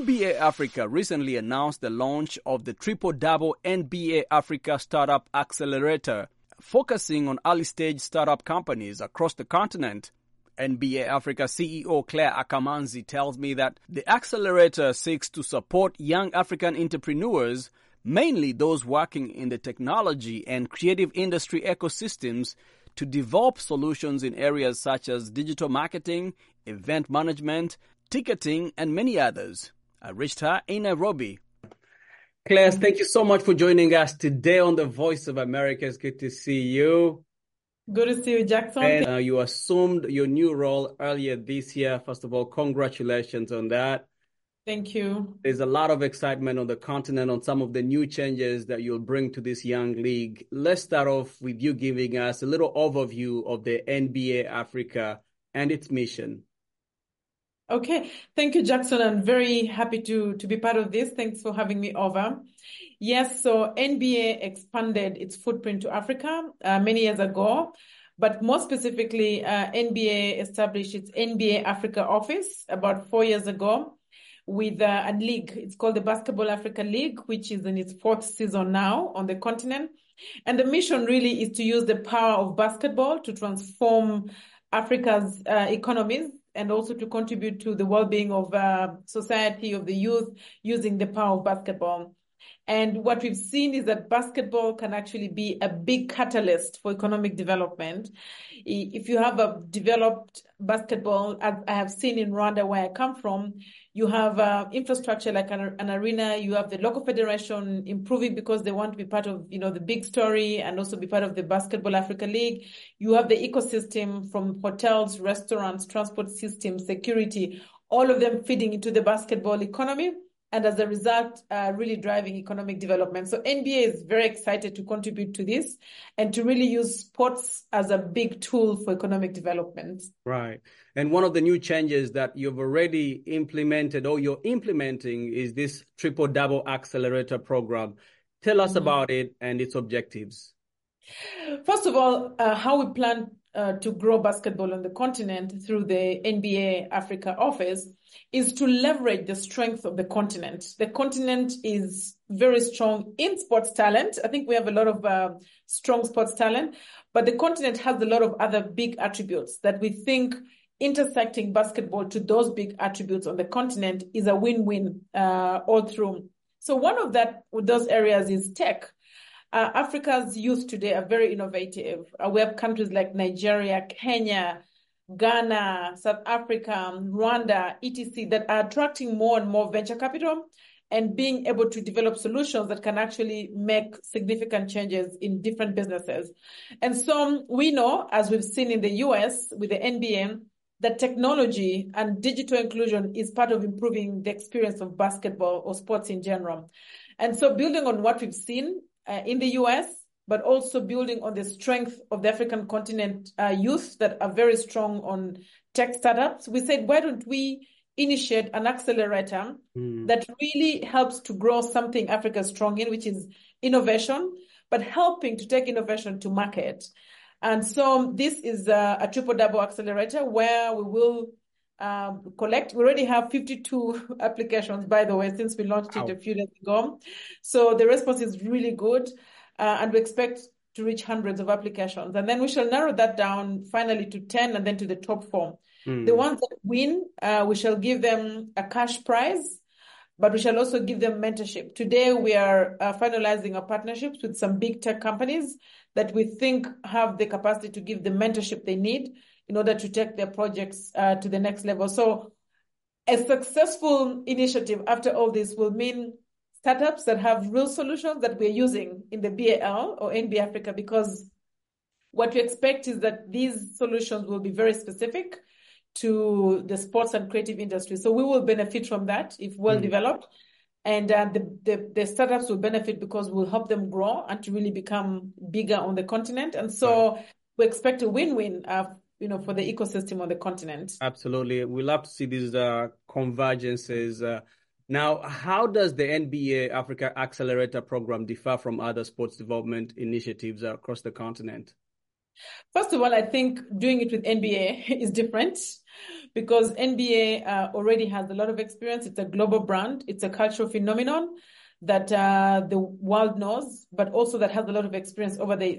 NBA Africa recently announced the launch of the Triple Double NBA Africa Startup Accelerator, focusing on early-stage startup companies across the continent. NBA Africa CEO Claire Akamanzi tells me that the accelerator seeks to support young African entrepreneurs, mainly those working in the technology and creative industry ecosystems, to develop solutions in areas such as digital marketing, event management, ticketing, and many others. I reached her in Nairobi. Claire, thank you so much for joining us today on The Voice of America. It's good to see you. Good to see you, Jackson. And you assumed your new role earlier this year. First of all, congratulations on that. Thank you. There's a lot of excitement on the continent on some of the new changes that you'll bring to this young league. Let's start off with you giving us a little overview of the NBA Africa and its mission. Okay. Thank you, Jackson. I'm very happy to be part of this. Thanks for having me over. Yes, so NBA expanded its footprint to Africa many years ago, but more specifically, NBA established its NBA Africa office about 4 years ago with a league. It's called the Basketball Africa League, which is in its 4th season now on the continent. And the mission really is to use the power of basketball to transform Africa's economies and also to contribute to the well-being of society, of the youth, using the power of basketball. And what we've seen is that basketball can actually be a big catalyst for economic development. If you have a developed basketball, as I have seen in Rwanda, where I come from, you have infrastructure like an arena. You have the local federation improving because they want to be part of, the big story and also be part of the Basketball Africa League. You have the ecosystem from hotels, restaurants, transport systems, security, all of them feeding into the basketball economy. And as a result, really driving economic development. So NBA is very excited to contribute to this and to really use sports as a big tool for economic development. Right. And one of the new changes that you've already implemented or you're implementing is this Triple Double Accelerator program. Tell us about it and its objectives. First of all, how we plan to grow basketball on the continent through the NBA Africa office is to leverage the strength of the continent. The continent is very strong in sports talent. I think we have a lot of strong sports talent, but the continent has a lot of other big attributes that we think intersecting basketball to those big attributes on the continent is a win-win all through. So one of those areas is tech. Africa's youth today are very innovative. We have countries like Nigeria, Kenya, Ghana, South Africa, Rwanda, etc., that are attracting more and more venture capital and being able to develop solutions that can actually make significant changes in different businesses. And so we know, as we've seen in the US with the NBA, that technology and digital inclusion is part of improving the experience of basketball or sports in general. And so building on what we've seen in the US, but also building on the strength of the African continent youth that are very strong on tech startups, we said, why don't we initiate an accelerator that really helps to grow something Africa is strong in, which is innovation, but helping to take innovation to market. And so this is a Triple Double Accelerator where we will collect. We already have 52 applications, by the way, since we launched it a few days ago. So the response is really good. And we expect to reach hundreds of applications. And then we shall narrow that down finally to 10 and then to the top 4. The ones that win, we shall give them a cash prize, but we shall also give them mentorship. Today, we are finalizing our partnerships with some big tech companies that we think have the capacity to give the mentorship they need in order to take their projects to the next level. So a successful initiative after all this will mean startups that have real solutions that we're using in the BAL or NBA Africa, because what we expect is that these solutions will be very specific to the sports and creative industry. So we will benefit from that if well developed. And the startups will benefit because we'll help them grow and to really become bigger on the continent. And so we expect a win-win for the ecosystem on the continent. Absolutely. We love to see these convergences. Now, how does the NBA Africa Accelerator program differ from other sports development initiatives across the continent? First of all, I think doing it with NBA is different because NBA already has a lot of experience. It's a global brand. It's a cultural phenomenon that the world knows, but also that has a lot of experience over the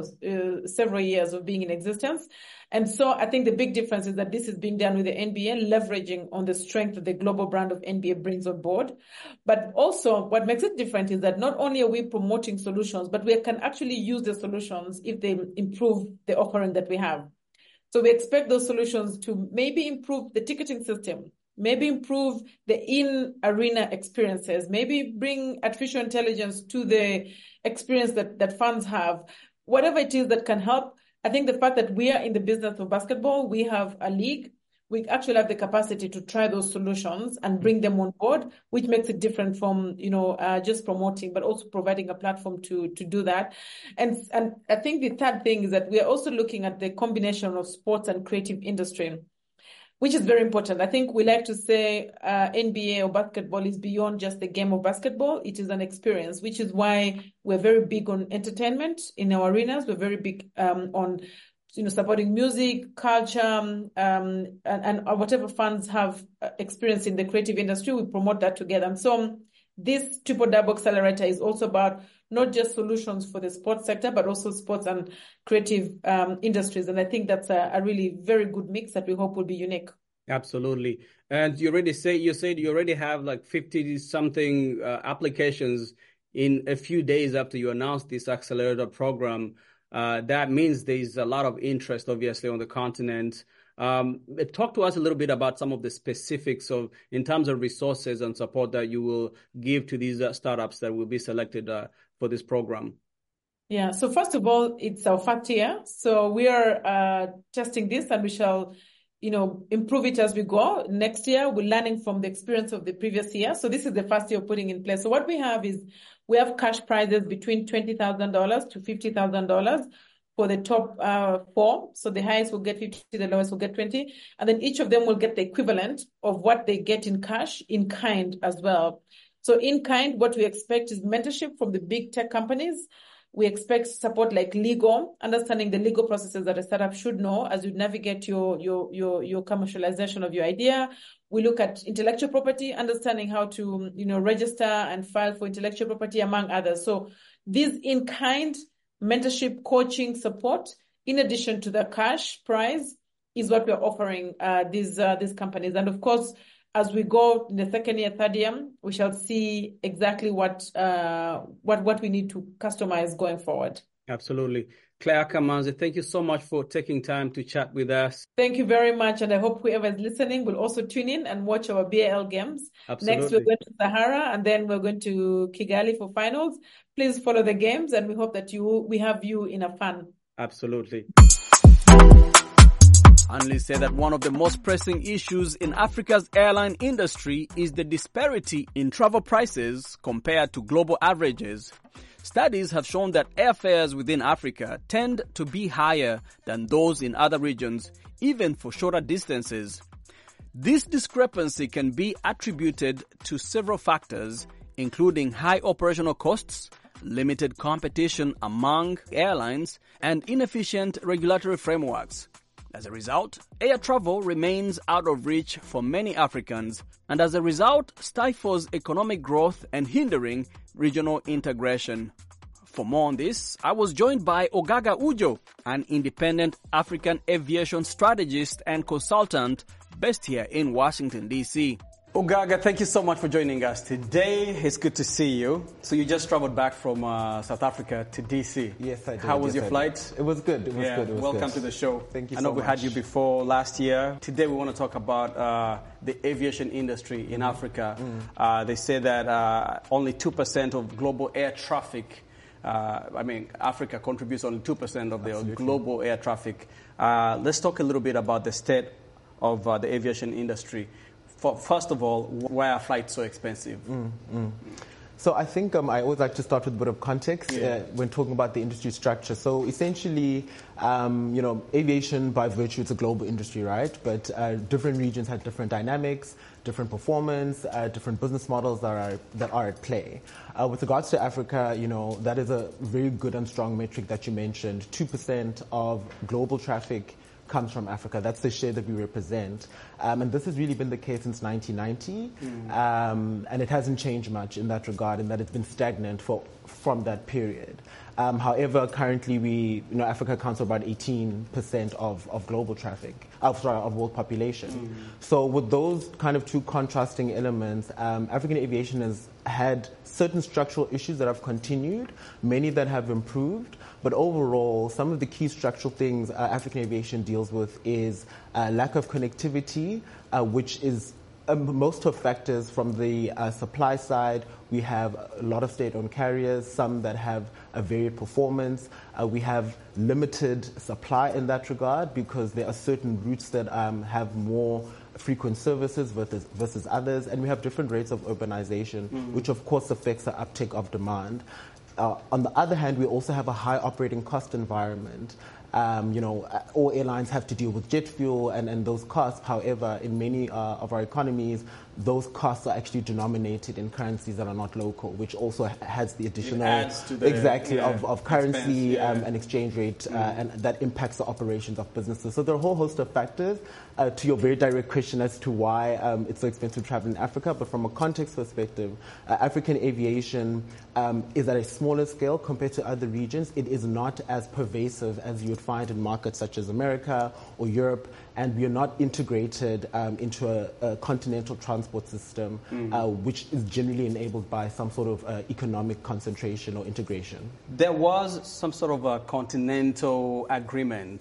several years of being in existence. And so I think the big difference is that this is being done with the NBA, leveraging on the strength that the global brand of NBA brings on board. But also what makes it different is that not only are we promoting solutions, but we can actually use the solutions if they improve the offering that we have. So we expect those solutions to maybe improve the ticketing system, maybe improve the in-arena experiences, maybe bring artificial intelligence to the experience that fans have. Whatever it is that can help, I think the fact that we are in the business of basketball, we have a league, we actually have the capacity to try those solutions and bring them on board, which makes it different from, just promoting, but also providing a platform to do that. And I think the third thing is that we are also looking at the combination of sports and creative industry, which is very important. I think we like to say NBA or basketball is beyond just the game of basketball. It is an experience, which is why we're very big on entertainment in our arenas. We're very big on supporting music, culture, and whatever fans have experience in the creative industry, we promote that together. And so this Triple Double Accelerator is also about not just solutions for the sports sector, but also sports and creative industries. And I think that's a really very good mix that we hope will be unique. Absolutely. And you said you already have like 50 something applications in a few days after you announced this accelerator program. That means there's a lot of interest, obviously, on the continent. Talk to us a little bit about some of the specifics in terms of resources and support that you will give to these startups that will be selected for this program. Yeah. So first of all, it's our first year. So we are testing this, and we shall, improve it as we go. Next year, we're learning from the experience of the previous year. So this is the first year of putting in place. So what we have is we have cash prizes between $20,000 to $50,000 for the top 4. So the highest will get 50, the lowest will get 20. And then each of them will get the equivalent of what they get in cash in kind as well. So in kind, what we expect is mentorship from the big tech companies. We expect support like legal, understanding the legal processes that a startup should know as you navigate your commercialization of your idea. We look at intellectual property, understanding how to, register and file for intellectual property, among others. So this in-kind mentorship, coaching, support, in addition to the cash prize, is what we're offering these companies. And of course, as we go in the second year, third year, we shall see exactly what we need to customize going forward. Absolutely. Claire Akamanzi, thank you so much for taking time to chat with us. Thank you very much. And I hope whoever is listening will also tune in and watch our BAL games. Absolutely. Next, we're going to Sahara, and then we're going to Kigali for finals. Please follow the games, and we hope that we have you in a fun. Absolutely. Analysts say that one of the most pressing issues in Africa's airline industry is the disparity in travel prices compared to global averages. Studies have shown that airfares within Africa tend to be higher than those in other regions, even for shorter distances. This discrepancy can be attributed to several factors, including high operational costs, limited competition among airlines, and inefficient regulatory frameworks. As a result, air travel remains out of reach for many Africans, and as a result, stifles economic growth and hindering regional integration. For more on this, I was joined by Ogaga Ujo, an independent African aviation strategist and consultant based here in Washington, D.C. Ogaga, thank you so much for joining us today. It's good to see you. So you just traveled back from South Africa to D.C. Yes, I did. How was your flight? It was good. It was good. Welcome to the show. Thank you so much. I know we had you before last year. Today we want to talk about the aviation industry in Africa. They say that only 2% of global air traffic, Africa contributes only 2% of the global air traffic. Let's talk a little bit about the state of the aviation industry. First of all, why are flights so expensive? So I think I always like to start with a bit of context when talking about the industry structure. So essentially, aviation by virtue it's a global industry, right? But different regions have different dynamics, different performance, different business models that are at play. With regards to Africa, that is a very good and strong metric that you mentioned. 2% of global traffic comes from Africa. That's the share that we represent. And this has really been the case since 1990. And it hasn't changed much in that regard, in that it's been stagnant from that period. However, currently Africa accounts for about 18% of global traffic, of world population. So with those kind of two contrasting elements, African aviation has had certain structural issues that have continued, many that have improved, but overall, some of the key structural things African aviation deals with is lack of connectivity, which is most of factors from the supply side. We have a lot of state-owned carriers, some that have a varied performance. We have limited supply in that regard because there are certain routes that have more frequent services versus others, and we have different rates of urbanization, which of course affects the uptake of demand. On the other hand, we also have a high operating cost environment. All airlines have to deal with jet fuel and those costs. However, in many of our economies, those costs are actually denominated in currencies that are not local, which also has the additional of currency expense, and exchange rate, and that impacts the operations of businesses. So there are a whole host of factors. To your very direct question as to why it's so expensive to travel in Africa, but from a context perspective, African aviation is at a smaller scale compared to other regions. It is not as pervasive as you would find in markets such as America or Europe, and we are not integrated into a continental transport system, which is generally enabled by some sort of economic concentration or integration. There was some sort of a continental agreement,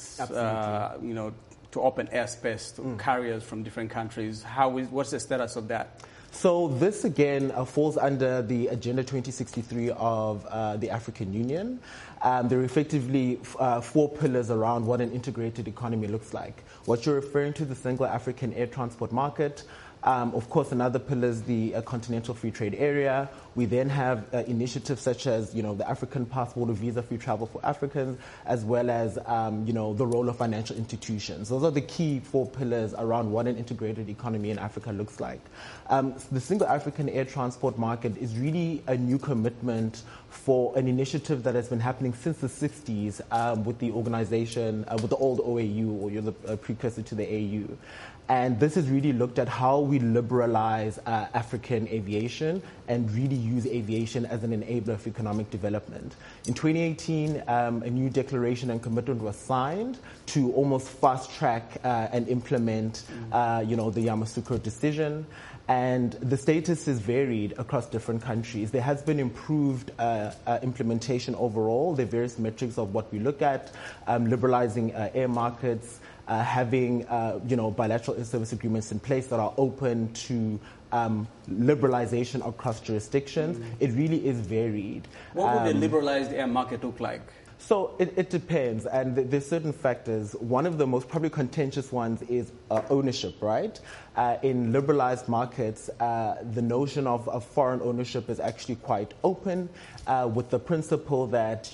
to open airspace to carriers from different countries. What's the status of that? So this, again, falls under the Agenda 2063 of the African Union. There are effectively 4 pillars around what an integrated economy looks like. What you're referring to, the single African air transport market. Of course, another pillar is the continental free trade area. We then have initiatives such as, the African passport or visa-free travel for Africans, as well as, the role of financial institutions. Those are the key 4 pillars around what an integrated economy in Africa looks like. The single African air transport market is really a new commitment for an initiative that has been happening since the 60s with the organization, with the old OAU, or the precursor to the AU. And this has really looked at how we liberalize African aviation and really use aviation as an enabler of economic development. In 2018, a new declaration and commitment was signed to almost fast-track and implement, the Yamoussoukro decision. And the status is varied across different countries. There has been improved implementation overall. There are various metrics of what we look at, liberalizing air markets, having bilateral air service agreements in place that are open to liberalization across jurisdictions. It really is varied. What would a liberalized air market look like? So it depends, and there's certain factors. One of the most probably contentious ones is ownership, right? In liberalized markets, the notion of foreign ownership is actually quite open, with the principle that,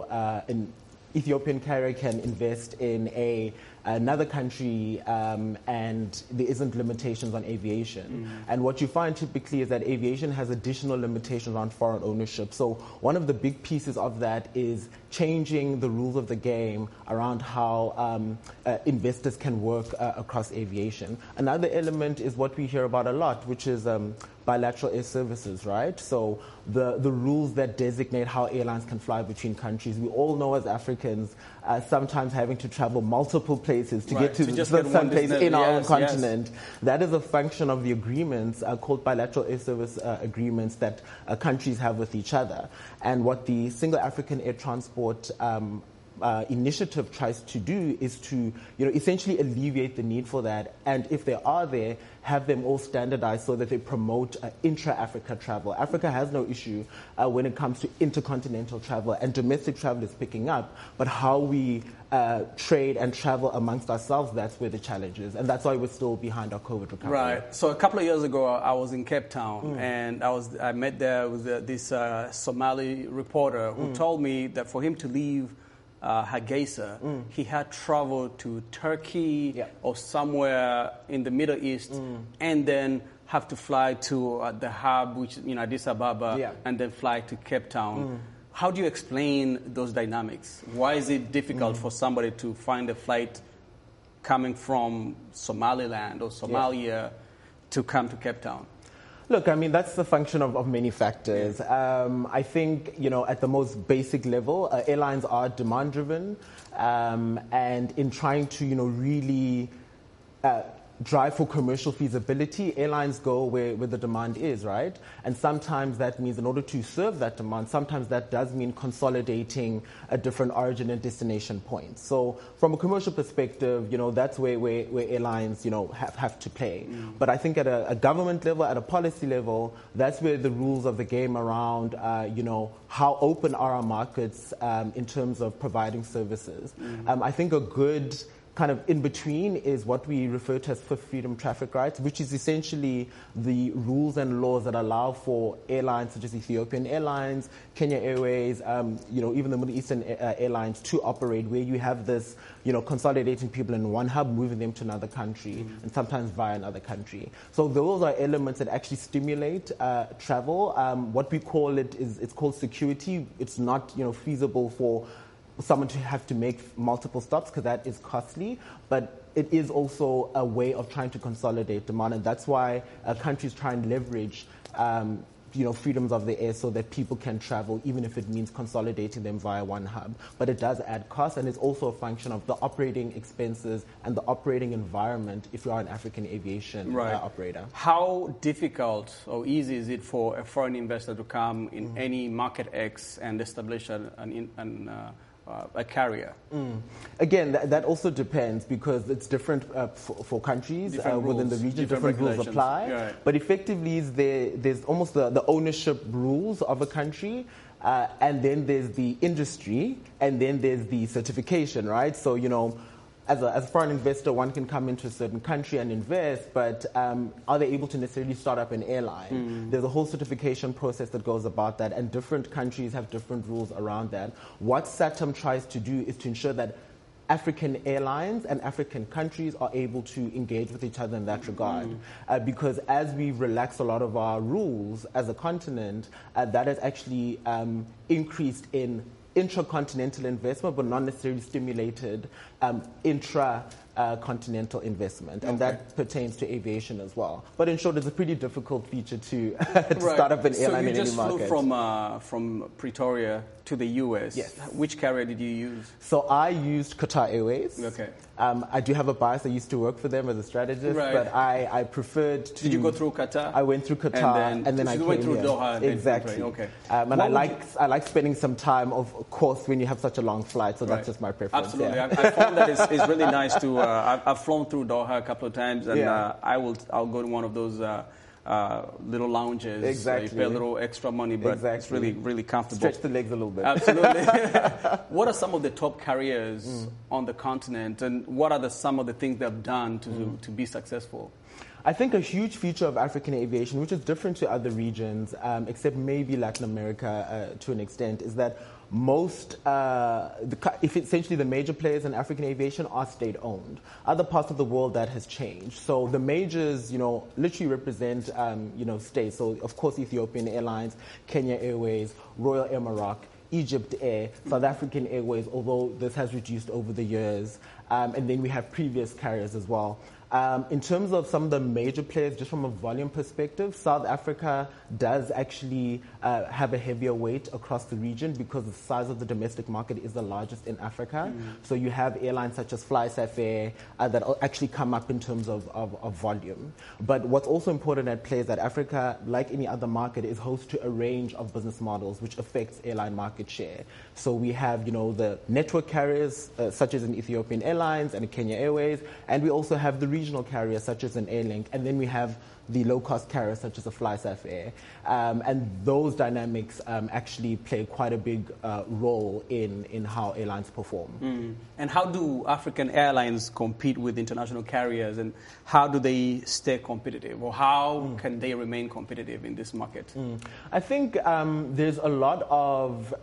an Ethiopian carrier can invest in another country, and there isn't limitations on aviation. And what you find typically is that aviation has additional limitations on foreign ownership. So one of the big pieces of that is changing the rules of the game around how investors can work across aviation. Another element is what we hear about a lot, which is bilateral air services, right? So the rules that designate how airlines can fly between countries. We all know as Africans, sometimes having to travel multiple places to get to some place in our own continent. Yes. That is a function of the agreements called bilateral air service agreements that countries have with each other. And what the Single African Air Transport initiative tries to do is to, essentially alleviate the need for that. And if they are there, have them all standardized so that they promote intra-Africa travel. Africa has no issue when it comes to intercontinental travel, and domestic travel is picking up. But how we trade and travel amongst ourselves, that's where the challenge is. And that's why we're still behind our COVID recovery. Right. So a couple of years ago, I was in Cape Town, and I met there with this Somali reporter who told me that for him to leave Hargeisa, he had traveled to Turkey or somewhere in the Middle East, and then have to fly to the hub, which Addis Ababa, and then fly to Cape Town. How do you explain those dynamics? Why is it difficult for somebody to find a flight coming from Somaliland or Somalia to come to Cape Town? Look, I mean, that's the function of many factors. I think, at the most basic level, airlines are demand-driven, and in trying to, really drive for commercial feasibility, airlines go where the demand is, right? And sometimes that means in order to serve that demand, sometimes that does mean consolidating a different origin and destination points. So from a commercial perspective, that's where airlines, have to play. But I think at a government level, at a policy level, that's where the rules of the game around, how open are our markets in terms of providing services. I think a good kind of in between is what we refer to as fifth freedom traffic rights, which is essentially the rules and laws that allow for airlines such as Ethiopian Airlines, Kenya Airways, even the Middle Eastern airlines to operate, where you have this, consolidating people in one hub, moving them to another country, and sometimes via another country. So those are elements that actually stimulate travel. What we call it's called security. It's not, feasible for someone to have to make multiple stops because that is costly, but it is also a way of trying to consolidate demand, and that's why countries try and leverage freedoms of the air so that people can travel, even if it means consolidating them via one hub. But it does add cost, and it's also a function of the operating expenses and the operating environment if you are an African aviation operator. How difficult or easy is it for a foreign investor to come in any market X and establish a carrier? Again, that also depends because it's different for countries within the region. Different rules apply. Right. But effectively, there's almost the ownership rules of a country, and then there's the industry, and then there's the certification, right? So, as a foreign investor, one can come into a certain country and invest, but are they able to necessarily start up an airline? There's a whole certification process that goes about that, and different countries have different rules around that. What SATAM tries to do is to ensure that African airlines and African countries are able to engage with each other in that regard. Because as we relax a lot of our rules as a continent, that has actually increased in intracontinental investment, but not necessarily stimulated intra-continental investment, and that pertains to aviation as well. But in short, it's a pretty difficult feature to start up an airline in any market. So you just flew from Pretoria to the US. Yes. Which carrier did you use? So I used Qatar Airways. Okay. I do have a bias. I used to work for them as a strategist, but I preferred to... Did you go through Qatar? I went through Qatar, and then I came went through here. Doha. And exactly. Then okay. And I like spending some time, of course, when you have such a long flight. So that's just my preference. Absolutely. Yeah. I found that it's really nice to. I've flown through Doha a couple of times, and I'll go to one of those little lounges. Exactly. You pay a little extra money, but it's really, really comfortable. Stretch the legs a little bit. Absolutely. What are some of the top carriers on the continent, and what are some of the things they've done to be successful? I think a huge feature of African aviation, which is different to other regions, except maybe Latin America to an extent, is that most, essentially the major players in African aviation are state-owned. Other parts of the world that has changed. So the majors, literally represent, states. So of course Ethiopian Airlines, Kenya Airways, Royal Air Maroc, Egypt Air, South African Airways, although this has reduced over the years. And then we have previous carriers as well. In terms of some of the major players, just from a volume perspective, South Africa does actually have a heavier weight across the region because the size of the domestic market is the largest in Africa. So you have airlines such as FlySafair that actually come up in terms of volume. But what's also important at play is that Africa, like any other market, is host to a range of business models which affects airline market share. So we have, the network carriers such as an Ethiopian Airlines and a Kenya Airways, and we also have the regional carriers such as an Airlink, and then we have the low-cost carriers such as a FlySafair. And those dynamics actually play quite a big role in how airlines perform. And how do African airlines compete with international carriers, and how do they stay competitive, or how can they remain competitive in this market? I think there's a lot of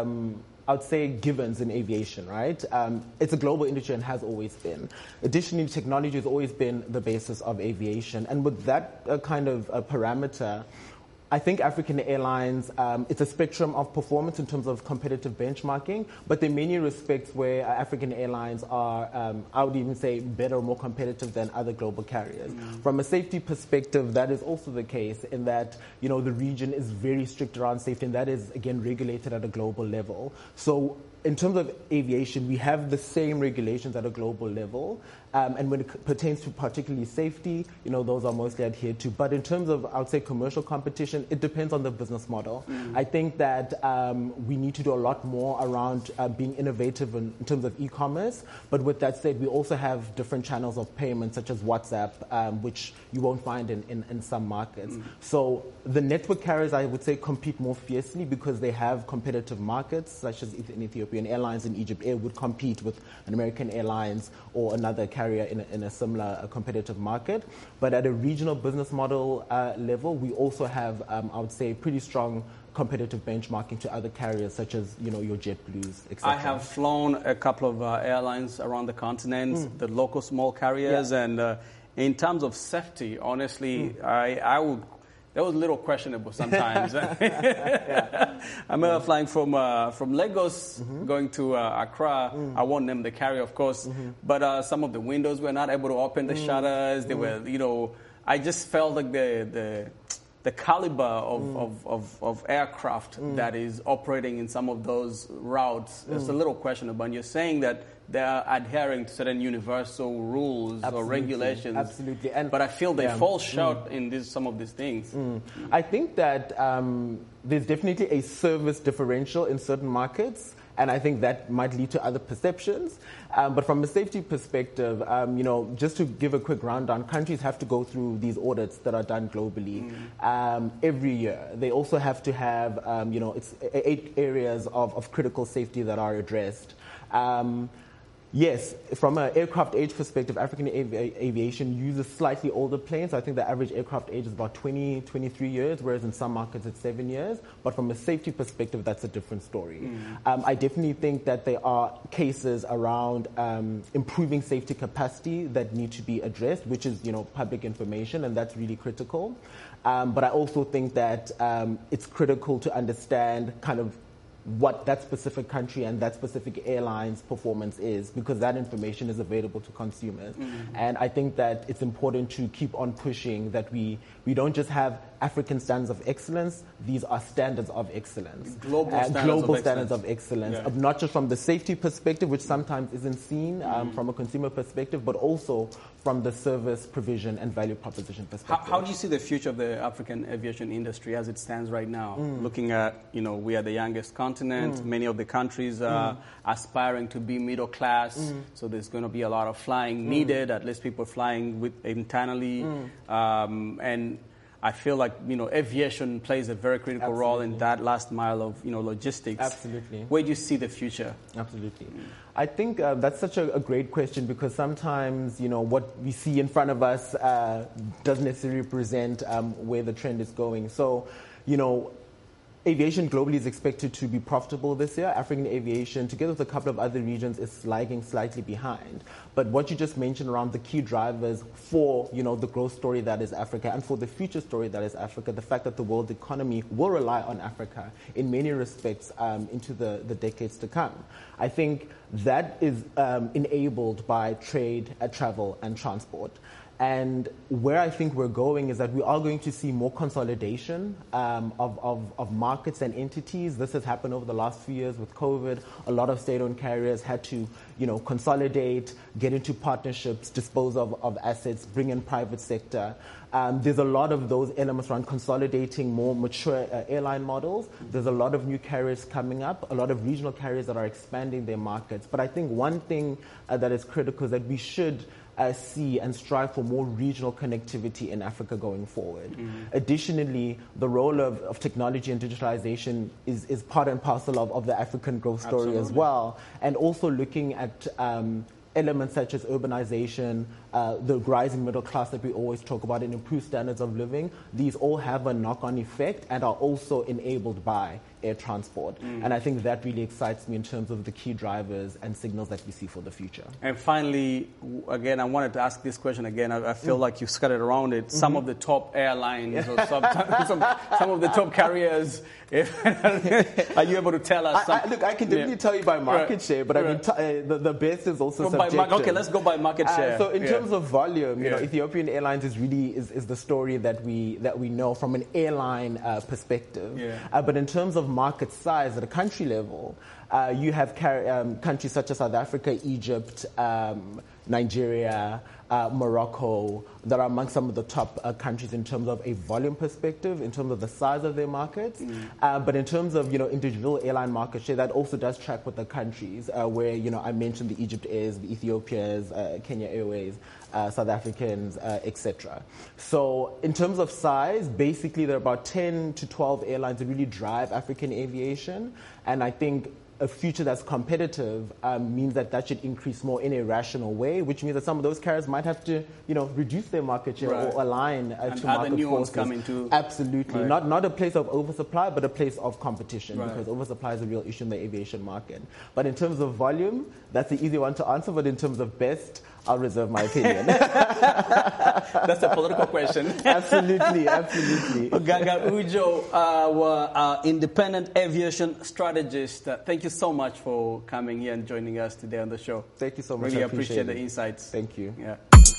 I would say givens in aviation, right? It's a global industry and has always been. Additionally, technology has always been the basis of aviation. And with that kind of parameter, I think African Airlines, it's a spectrum of performance in terms of competitive benchmarking, but there are many respects where African Airlines are, I would even say, better or more competitive than other global carriers. From a safety perspective, that is also the case in that, the region is very strict around safety, and that is, again, regulated at a global level. So in terms of aviation, we have the same regulations at a global level. And when it pertains to particularly safety, those are mostly adhered to. But in terms of, I would say, commercial competition, it depends on the business model. I think that we need to do a lot more around being innovative in terms of e-commerce. But with that said, we also have different channels of payment, such as WhatsApp, which you won't find in some markets. So the network carriers, I would say, compete more fiercely because they have competitive markets, such as in Ethiopian Airlines and Egypt Air would compete with an American Airlines or another carrier in a similar competitive market. But at a regional business model level, we also have, I would say, pretty strong competitive benchmarking to other carriers, such as, your JetBlues, etc. I have flown a couple of airlines around the continent, the local small carriers, and in terms of safety, honestly, I would. That was a little questionable sometimes. I remember flying from Lagos, going to Accra. I won't name the carrier, of course, but some of the windows were not able to open the shutters. They were, I just felt like the caliber of aircraft that is operating in some of those routes is a little questionable. And you're saying that they're adhering to certain universal rules or regulations. Absolutely. But I feel they fall short in some of these things. I think that there's definitely a service differential in certain markets, and I think that might lead to other perceptions. But from a safety perspective, just to give a quick rundown, countries have to go through these audits that are done globally every year. They also have to have, it's 8 areas of critical safety that are addressed. Yes, from an aircraft age perspective, African aviation uses slightly older planes. I think the average aircraft age is about 23 years, whereas in some markets it's 7 years. But from a safety perspective, that's a different story. I definitely think that there are cases around improving safety capacity that need to be addressed, which is, public information, and that's really critical. But I also think that it's critical to understand kind of what that specific country and that specific airline's performance is, because that information is available to consumers. And I think that it's important to keep on pushing that we don't just have African standards of excellence, these are standards of excellence. Global standards of excellence. Yeah. Not just from the safety perspective, which sometimes isn't seen from a consumer perspective, but also from the service provision and value proposition perspective. How do you see the future of the African aviation industry as it stands right now? Looking at, we are the youngest continent. Many of the countries are aspiring to be middle class. So there's going to be a lot of flying needed, at least people flying internally. And I feel like, aviation plays a very critical role in that last mile of, logistics. Absolutely. Where do you see the future? Absolutely. I think that's such a great question, because sometimes, what we see in front of us doesn't necessarily represent where the trend is going. So, aviation globally is expected to be profitable this year. African aviation, together with a couple of other regions, is lagging slightly behind. But what you just mentioned around the key drivers for, the growth story that is Africa and for the future story that is Africa, the fact that the world economy will rely on Africa in many respects into the decades to come. I think that is enabled by trade, travel, and transport. And where I think we're going is that we are going to see more consolidation of markets and entities. This has happened over the last few years with COVID. A lot of state-owned carriers had to, consolidate, get into partnerships, dispose of assets, bring in private sector. There's a lot of those elements around consolidating more mature airline models. There's a lot of new carriers coming up, a lot of regional carriers that are expanding their markets. But I think one thing that is critical is that we should see and strive for more regional connectivity in Africa going forward. Additionally, the role of technology and digitalization is part and parcel of the African growth story as well. And also looking at elements such as urbanization, the rising middle class that we always talk about, and improved standards of living. These all have a knock-on effect and are also enabled by air transport. And I think that really excites me in terms of the key drivers and signals that we see for the future. And finally, again, I wanted to ask this question again. I feel like you skirted around it. Some of the top airlines or some of the top carriers, are you able to tell us? Look, I can definitely tell you by market share, but I mean, the best is also subjective. Okay, let's go by market share. So in terms of volume, you know, Ethiopian Airlines is really is the story that we know from an airline perspective. But in terms of market size at a country level, you have countries such as South Africa, Egypt, Nigeria, Morocco, that are among some of the top countries in terms of a volume perspective, in terms of the size of their markets. But in terms of, you know, individual airline market share, that also does track with the countries where, you know, I mentioned the Egypt Airs, the Ethiopias, Kenya Airways, South Africans, etc. So in terms of size, basically there are about 10 to 12 airlines that really drive African aviation. And I think a future that's competitive means that should increase more in a rational way, which means that some of those carriers might have to, you know, reduce their market share or align to market new forces. Ones come into Absolutely. Not a place of oversupply, but a place of competition, because oversupply is a real issue in the aviation market. But in terms of volume, that's the easy one to answer, but in terms of best, I'll reserve my opinion. That's a political question. Absolutely. Gaga Ujo, our independent aviation strategist, thank you so much for coming here and joining us today on the show. Thank you so much. Really appreciate the insights. Thank you. Yeah.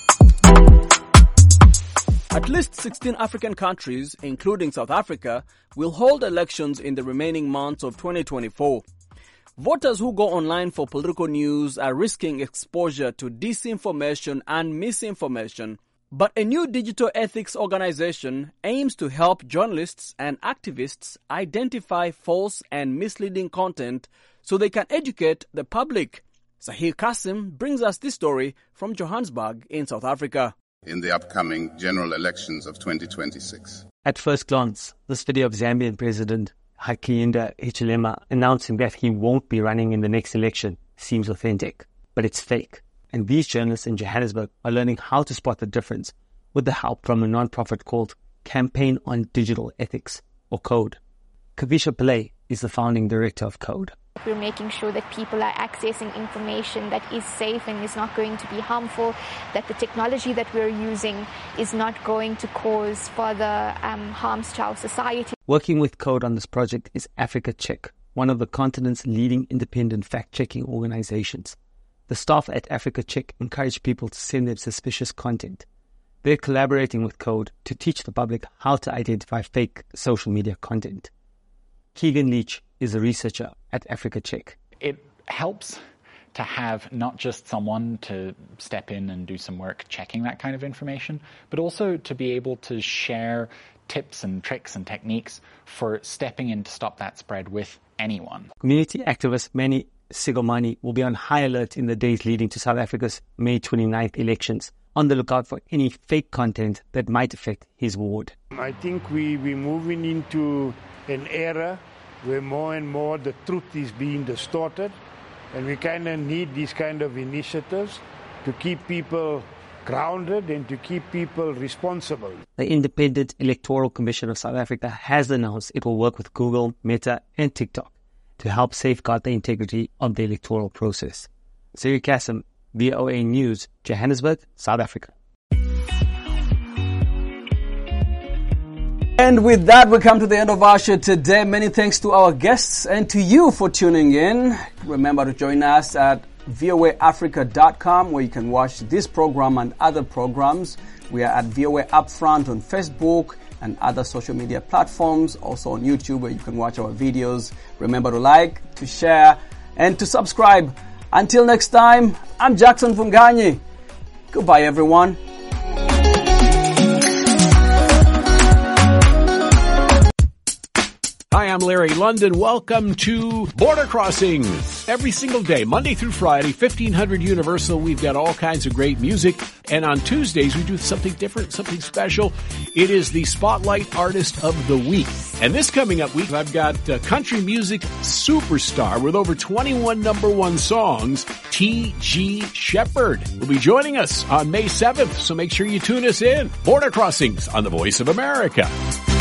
At least 16 African countries, including South Africa, will hold elections in the remaining months of 2024. Voters who go online for political news are risking exposure to disinformation and misinformation. But a new digital ethics organization aims to help journalists and activists identify false and misleading content so they can educate the public. Sahir Kasim brings us this story from Johannesburg in South Africa. In the upcoming general elections of 2026. At first glance, this video of Zambian President Hakainde Hichilema announcing that he won't be running in the next election seems authentic, but it's fake. And these journalists in Johannesburg are learning how to spot the difference with the help from a non-profit called Campaign on Digital Ethics, or CODE. Kavisha Pillay is the founding director of CODE. We're making sure that people are accessing information that is safe and is not going to be harmful, that the technology that we're using is not going to cause further harms to our society. Working with CODE on this project is Africa Check, one of the continent's leading independent fact-checking organizations. The staff at Africa Check encourage people to send them suspicious content. They're collaborating with CODE to teach the public how to identify fake social media content. Keegan Leach is a researcher at Africa Check. It helps to have not just someone to step in and do some work checking that kind of information, but also to be able to share tips and tricks and techniques for stepping in to stop that spread with anyone. Community activist Manny Sigomani will be on high alert in the days leading to South Africa's May 29th elections, on the lookout for any fake content that might affect his ward. I think we're moving into an era where more and more the truth is being distorted, and we kind of need these kind of initiatives to keep people grounded and to keep people responsible. The Independent Electoral Commission of South Africa has announced it will work with Google, Meta and TikTok to help safeguard the integrity of the electoral process. Sahir Kasim, VOA News, Johannesburg, South Africa. And with that, we come to the end of our show today. Many thanks to our guests and to you for tuning in. Remember to join us at voaafrica.com, where you can watch this program and other programs. We are at VOA Upfront on Facebook and other social media platforms, also on YouTube, where you can watch our videos. Remember to like, to share, and to subscribe. Until next time, I'm Jackson Funganyi. Goodbye, everyone. Hi, I'm Larry London. Welcome to Border Crossings. Every single day, Monday through Friday, 1500 Universal, we've got all kinds of great music. And on Tuesdays, we do something different, something special. It is the Spotlight Artist of the Week. And this coming up week, I've got country music superstar with over 21 number one songs, T.G. Shepherd, will be joining us on May 7th. So make sure you tune us in. Border Crossings on the Voice of America.